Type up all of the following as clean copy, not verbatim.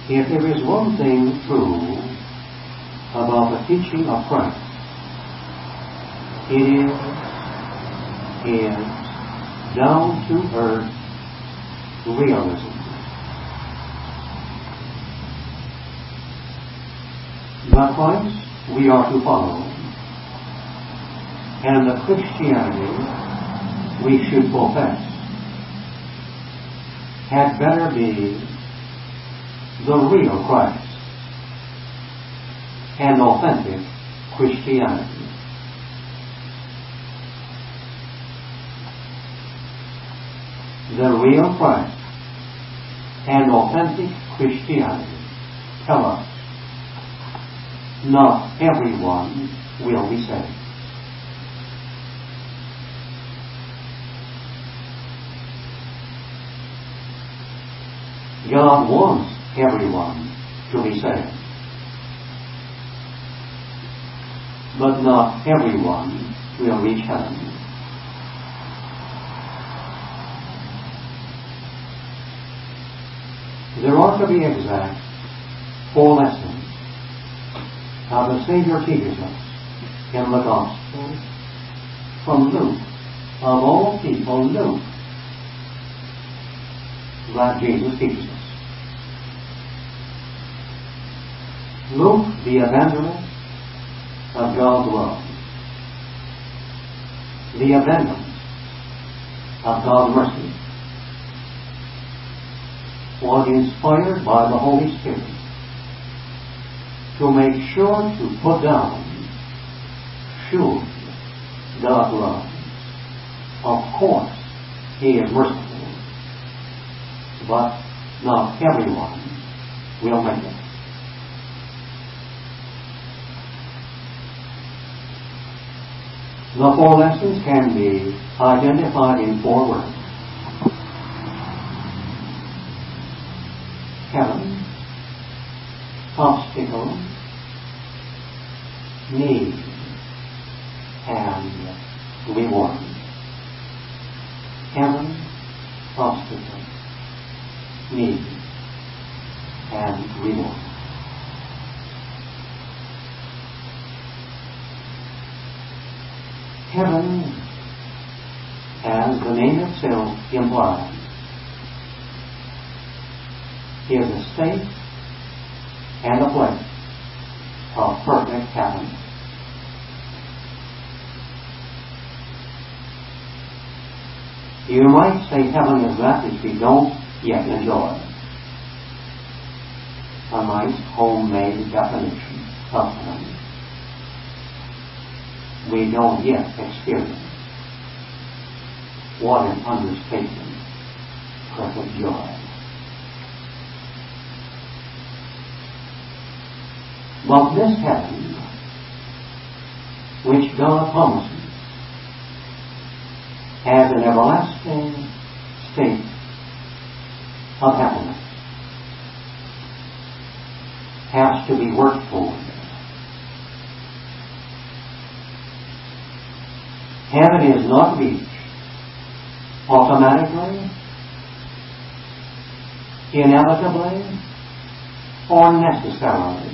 If there is one thing true about the teaching of Christ, it is his down-to-earth realism. The Christ we are to follow, and the Christianity we should profess, had better be the real Christ and authentic Christianity. The real Christ and authentic Christianity tell us not everyone will be saved. God wants everyone to be saved, but not everyone will reach heaven. There are, to be exact, 4 lessons how the Savior teaches us in the Gospel from Luke, of all people, Luke, that Jesus teaches us. Luke, the evangelist of God's love, the evangelist of God's mercy, was inspired by the Holy Spirit to make sure to put down, should God love. Of course, He is merciful, but not everyone will make it. The 4 lessons can be identified in 4 words. Heaven, obstacle, need, and reward. Heaven, obstacle, need, and reward. Heaven, as the name itself implies, is a state and a place of perfect happiness. You might say heaven is that which we don't yet enjoy. A nice homemade definition of heaven. We don't yet experience. What an understatement. Perfect joy. But this heaven, which God promises, has an everlasting state of happiness, has to be worked for. Heaven is not reached automatically, inevitably, or necessarily.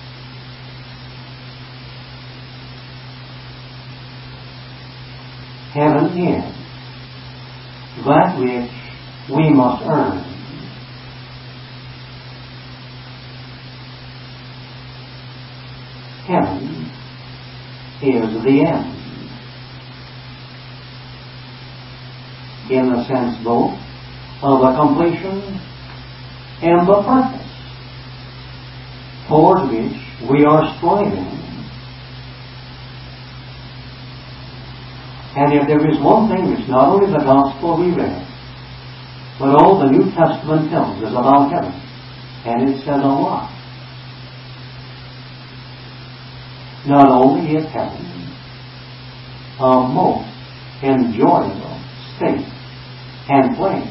Heaven is that which we must earn. Heaven is the end, in the sense both of the completion and the purpose toward which we are striving. And if there is one thing which not only the Gospel we read, but all the New Testament tells us about heaven, and it says a lot. Not only is heaven a most enjoyable state and place,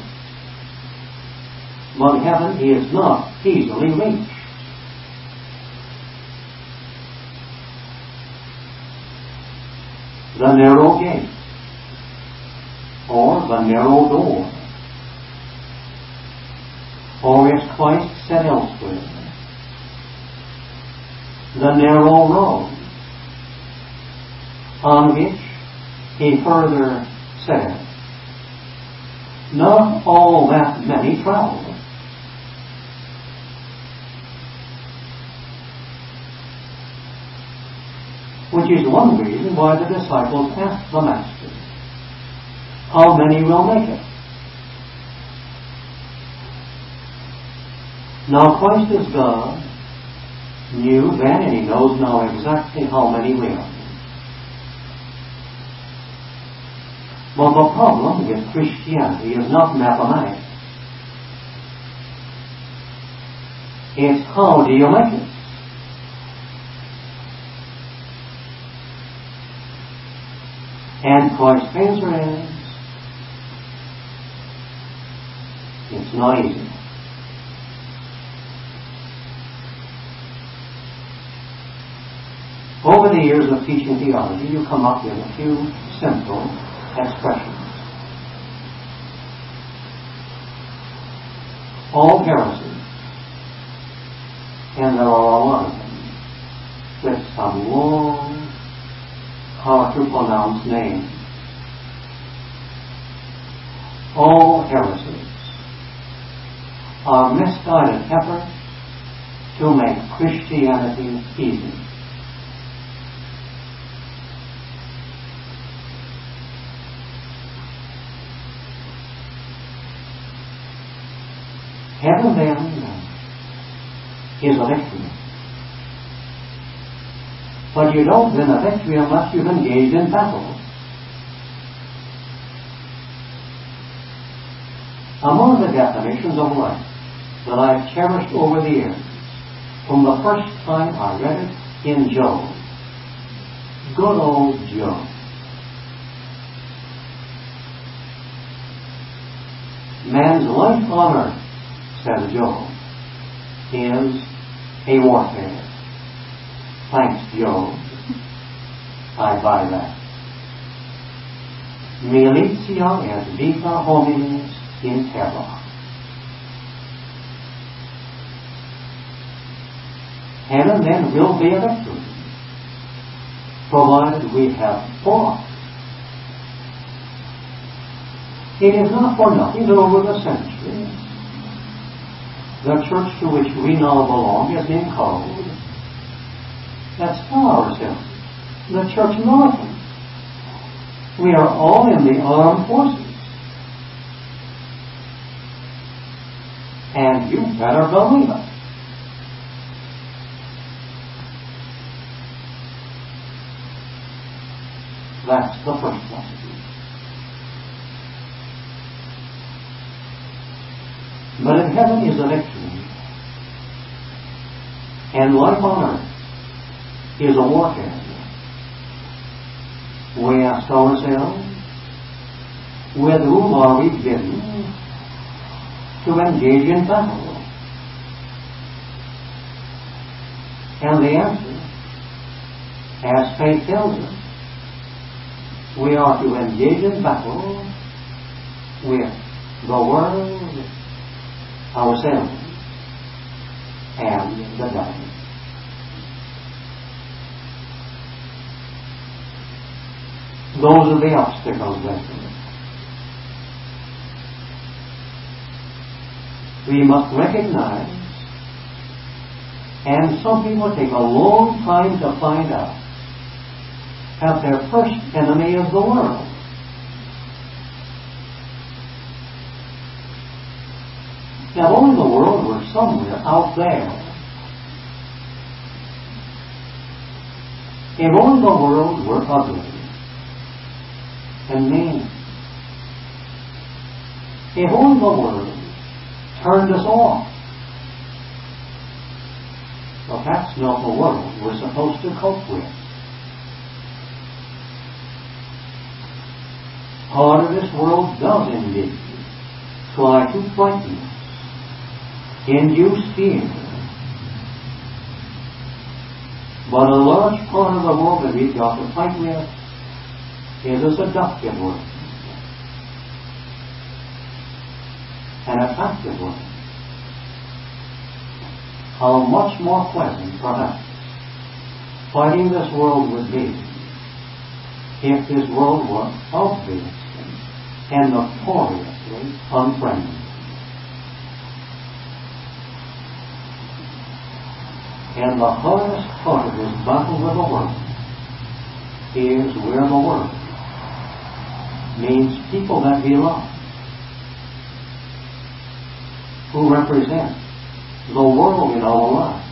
but heaven is not easily reached. The narrow gate, or the narrow door, Or as Christ said elsewhere, the narrow road, on which he further said, not all that many travel. Which is one reason why the disciples asked the Master, how many will make it? Now Christ is God, knew then and he knows now exactly how many will. But the problem with Christianity is not mathematics. It's how do you make it? And Christ's answer is, it's not easy. Over the years of teaching theology, you come up with a few simple expressions. All heresies, and there are a lot of them, with some long, hard to pronounce names. All heresies are misguided efforts to make Christianity easy. Heaven then is a victory. But you don't win a victory unless you've engaged in battle. Among the definitions of life that I've cherished over the years, from the first time I read it in Job, good old Job, man's life on earth, says Job, is a warfare. Thanks, Job. I buy that. Militia et vita hominis in terra. Heaven then will be a victory, provided we have fought. It is not for nothing that over the centuries, the church to which we now belong has been called, let's tell ourselves, the church militant. We are all in the armed forces. And you better believe it. That's the first message. But in heaven is a victory. And life on earth is a warfare. We ask ourselves, with whom are we bidden to engage in battle? And the answer, as faith tells us, we are to engage in battle with the world, ourselves, and the devil. Those are the obstacles then. We must recognize, and some people take a long time to find out, that their first enemy is the world. Now, if only the world were somewhere out there, if only the world were ugly and mean, if only the world turned us off, well, that's not the world we're supposed to cope with. Part of this world does indeed try to frighten us, induce fear. But a large part of the world that we've got to fight with is a seductive one, an attractive one, how much more pleasant, perhaps, fighting this world would be if this world were obviously and notoriously unfriendly. And the hardest part of this battle with the world is where the world means people that we love, who represent the world in our lives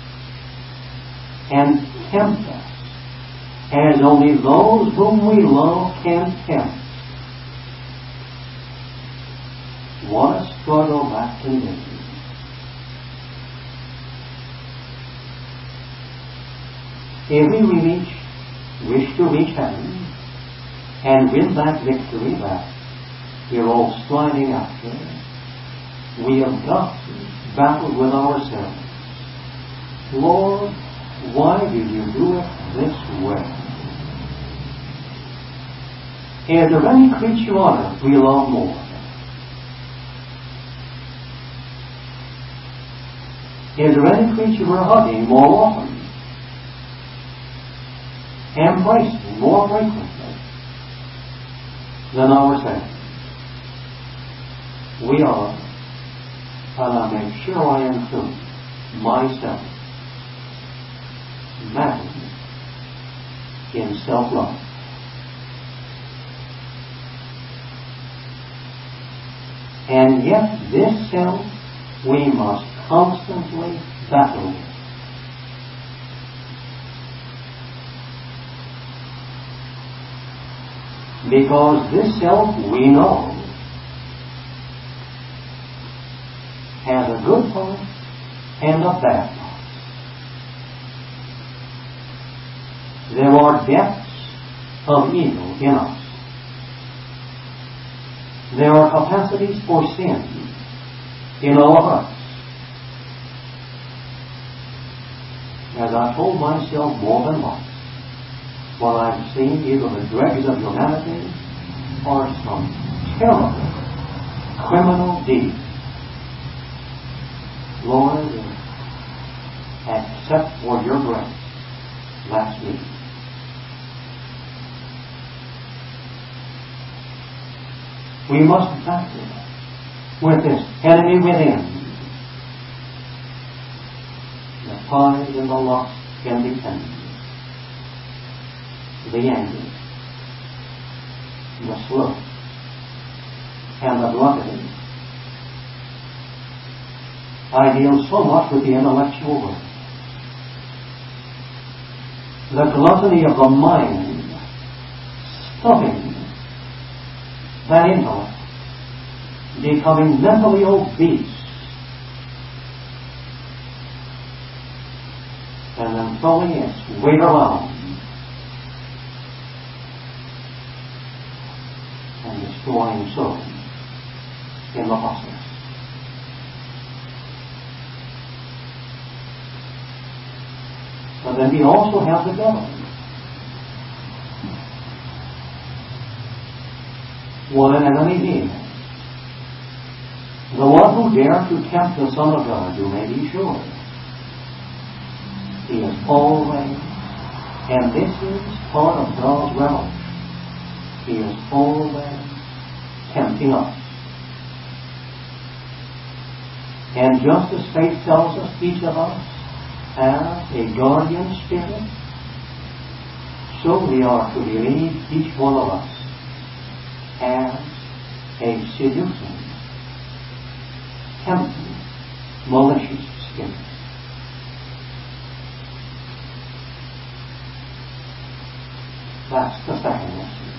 and tempt us as only those whom we love can tempt. What a struggle that can be. If we wish to reach heaven and win that victory that we're all striving after, we have got to battle with ourselves. Lord, why did you do it this way? Is there any creature on earth we love more? Is there any creature we're hugging more often? Embracing more frequently than ourselves? We are, and I make sure I include myself, maddened in self-love. And yet this self we must constantly battle with. Because this self we know has a good part and a bad part. There are depths of evil in us. There are capacities for sin in our hearts. As I told myself more than once, when I've seen either the dregs of humanity or some terrible criminal deed, Lord, except for your grace, that's me. We must battle with this enemy within. The pride and the lust and the envy, the anger, the sloth, and the gluttony. I deal so much with the intellectual world. The gluttony of the mind, stuffing that intellect, becoming mentally obese, and then throwing its weight around and destroying souls in the process. But then we also have the devil. What an enemy he is. The one who dared to tempt the Son of God, you may be sure. He is always, and this is part of God's realm, he is always tempting us. And just as faith tells us, each of us has a guardian spirit, so we are to believe each one of us has a seducing, tempting, malicious spirit. That's the second lesson.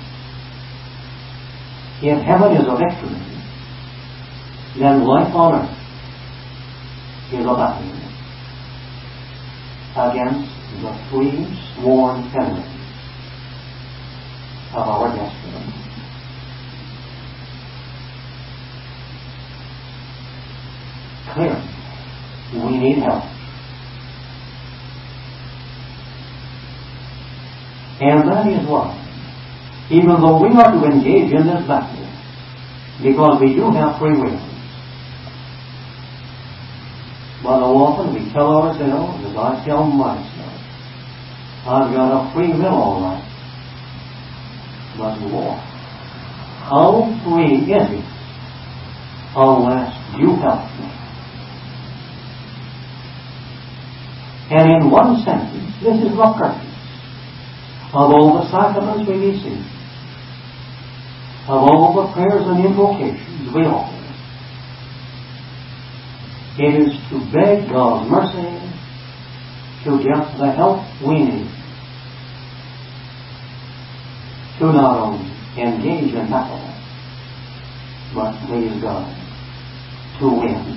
If heaven is a victory, then life on earth is a battle against the three sworn enemies of our destiny. Clearly, we need help. And that is why, even though we are to engage in this battle, because we do have free will, But often we tell ourselves, as I tell myself, I've got a free will all right. But Lord, how free is it unless you help me? And in one sentence, this is the purpose of all the sacraments we receive, of all the prayers and invocations we offer. It is to beg God's mercy to get the help we need to not only engage in battle, but please God, to win.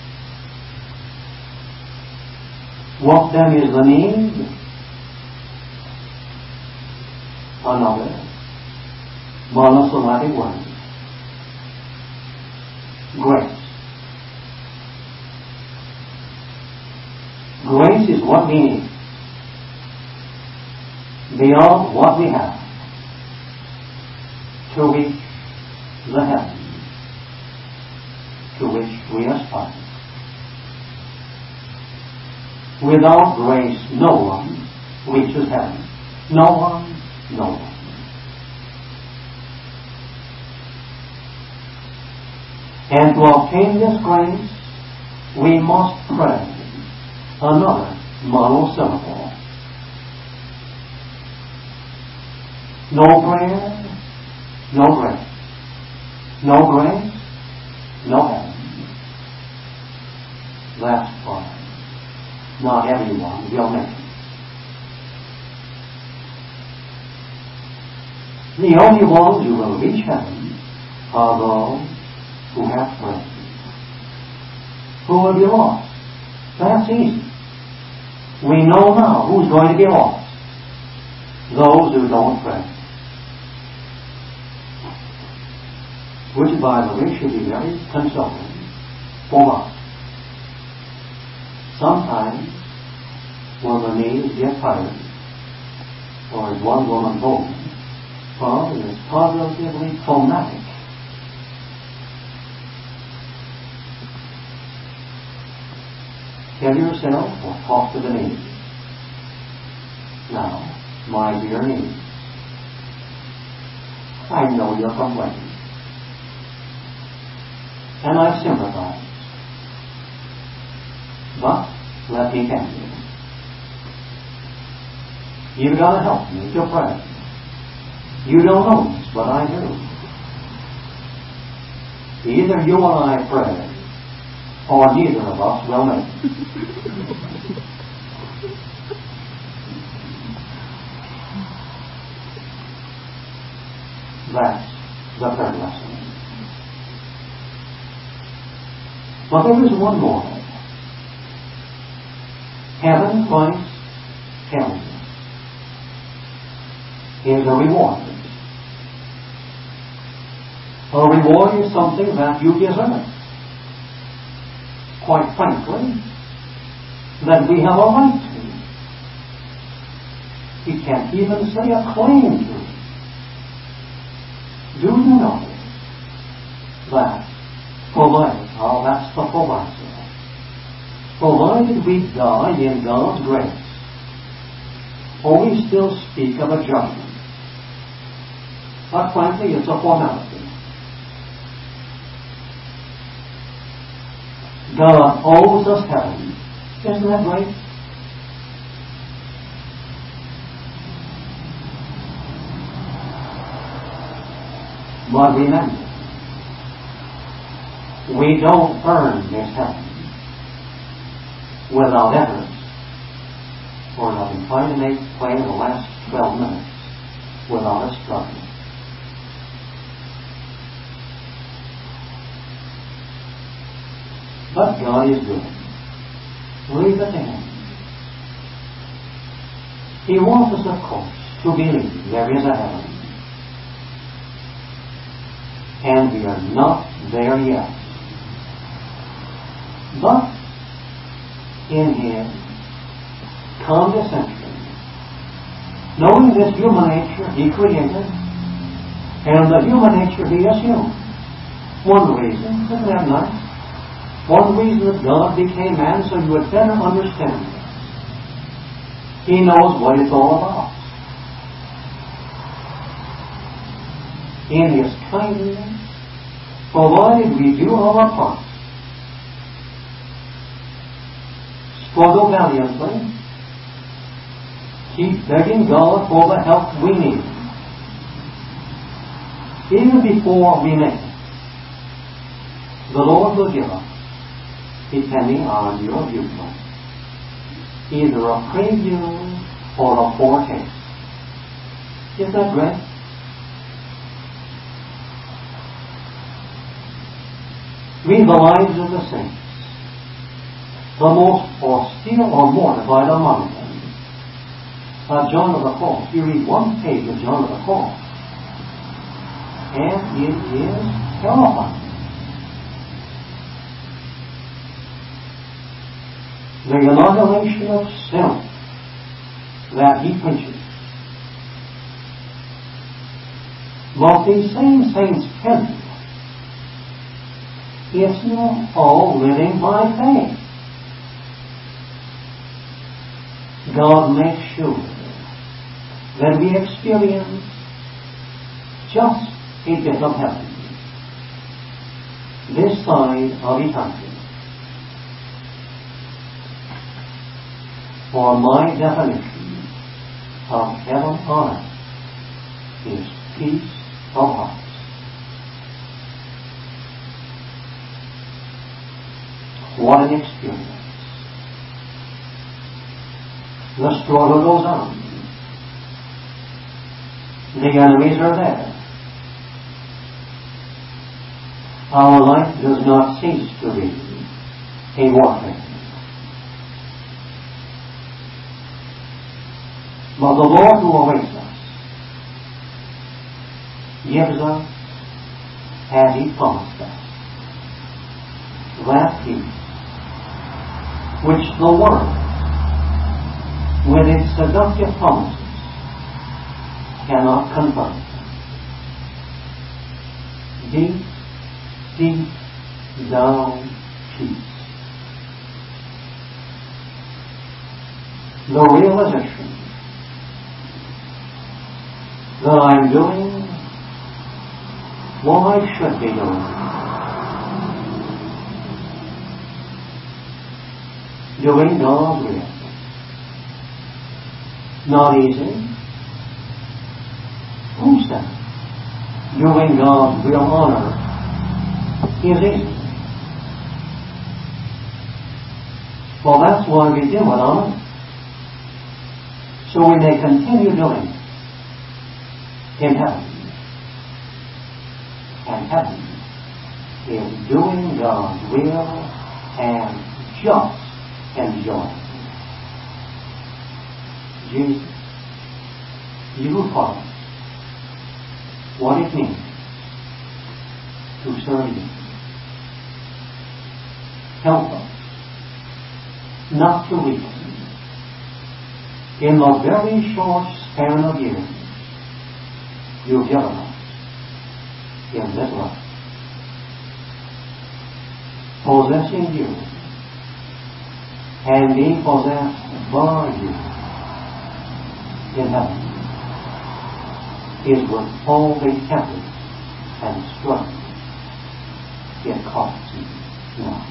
What then is the need? Another monosyllabic word. Grace. Grace is what we need, beyond what we have, to reach the heaven to which we aspire. Without grace, no one reaches heaven. No one. And to obtain this grace, we must pray another monosyllable. No prayer, no grace. No grace, no heaven. That's why not everyone will make it. The only ones who will reach heaven are those who have prayed. Who will be lost? That's easy. We know now who's going to be lost. Those who don't pray. Which, by the way, should be very consoling for us. Sometimes, when the knees get tired, or as one woman told me, well, it is positively traumatic. Tell yourself or talk to the knees. Now, my dear knees, I know you're complaining. And I sympathize. But let me tell you, you've got to help me to pray. You don't know this, but I do. Either you and I pray, or neither of us will make it. That's the third lesson. But there is one more. Heaven, Christ tells us, is a reward. A reward is something that you deserve. Quite frankly, that we have a right to. We can't even say a claim to. Do you know that provided, that's the proviso, provided we die in God's grace, or we still speak of a judgment. But frankly, it's a formality. God owes us heaven. Isn't that right? But remember, we don't earn this heaven without efforts. Or I've been trying to make plain in the last 12 minutes without a struggle. But God is good. Leave it to Him. He wants us, of course, to believe there is a heaven. And we are not there yet. But in His condescension, knowing this human nature He created, and the human nature He assumed. One reason, isn't that nice? One reason that God became man, so you would better understand this. He knows what it's all about. In His kindness, provided we do our part, struggle valiantly, keep begging God for the help we need, even before we make it, the Lord will give us, depending on your viewpoint, either a preview or a foretaste. Is that right? Read the lives of the saints. The most austere or mortified among them. John of the Cross. You read one page of John of the Cross, and it is terrifying. The annihilation of sin that he preaches. But these same saints tell you it's not all living by faith. God makes sure that we experience just a bit of heaven this side of eternity. For my definition of heaven on earth is peace of heart. What an experience. The struggle goes on. The enemies are there. Our life does not cease to be a warfare. But the Lord who awaits us gives us, as He promised us, that peace which the world, with its seductive promises, cannot confer. Deep, deep down peace. The realization that I'm doing what I should be doing. Doing God's will. Not easy. Who said doing God's will on earth is easy? Well, that's why we do it on earth. So we may continue doing it in heaven. And heaven is doing God's will and just enjoying it. Jesus, you taught us what it means to serve you. Help us not to weaken in the very short span of years you've given us in this life. Possessing you and being possessed by you in heaven is with all the effort and struggle it costs you now.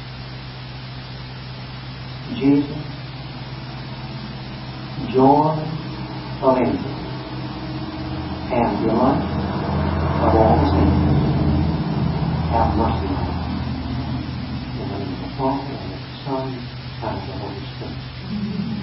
Jesus, joy of angels and delight of all the saints, have mercy on us. In the name of the Father, and of the Son, and of the Holy Spirit.